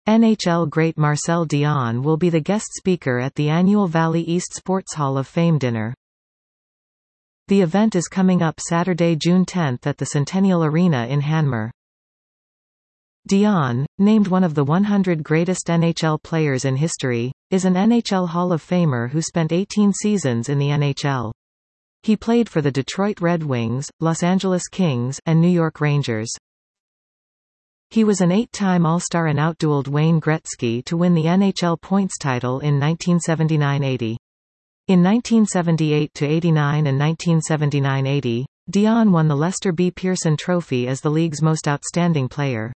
NHL great Marcel Dionne will be the guest speaker at the annual Valley East Sports Hall of Fame dinner. The event is coming up Saturday, June 10 at the Centennial Arena in Hanmer. Dionne, named one of the 100 greatest NHL players in history, is an NHL Hall of Famer who spent 18 seasons in the NHL. He played for the Detroit Red Wings, Los Angeles Kings, and New York Rangers. He was an 8-time All-Star and outdueled Wayne Gretzky to win the NHL points title in 1979–80. In 1978–89 and 1979–80, Dionne won the Lester B. Pearson Trophy as the league's most outstanding player.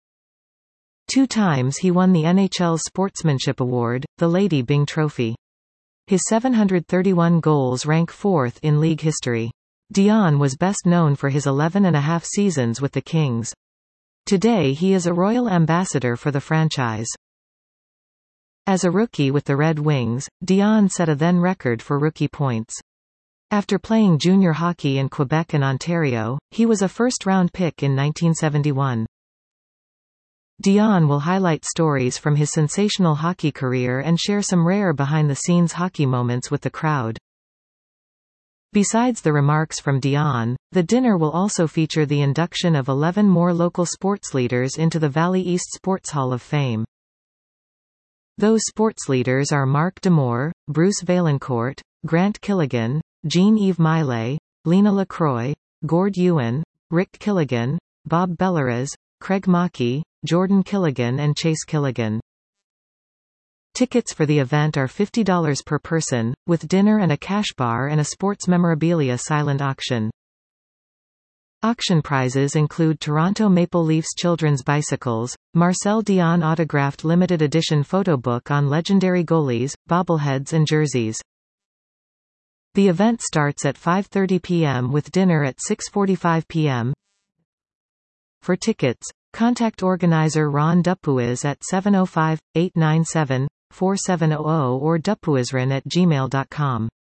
2 times he won the NHL's Sportsmanship Award, the Lady Byng Trophy. His 731 goals rank 4th in league history. Dionne was best known for his 11.5 seasons with the Kings. Today he is a royal ambassador for the franchise. As a rookie with the Red Wings, Dionne set a then record for rookie points. After playing junior hockey in Quebec and Ontario, he was a first-round pick in 1971. Dionne will highlight stories from his sensational hockey career and share some rare behind-the-scenes hockey moments with the crowd. Besides the remarks from Dionne, the dinner will also feature the induction of 11 more local sports leaders into the Valley East Sports Hall of Fame. Those sports leaders are Mark D'Amour, Bruce Vaillancourt, Grant Killigan, Jean-Yves Maillet, Lena LaCroix, Gord Ewan, Rick Killigan, Bob Bellarez, Craig Mackey, Jordan Killigan and Chase Killigan. Tickets for the event are $50 per person, with dinner and a cash bar and a sports memorabilia silent auction. Auction prizes include Toronto Maple Leafs children's bicycles, Marcel Dionne autographed limited edition photo book on legendary goalies, bobbleheads and jerseys. The event starts at 5:30 p.m. with dinner at 6:45 p.m. For tickets, contact organizer Ron Dupuis at 705-897-4700 or dupuisron@gmail.com.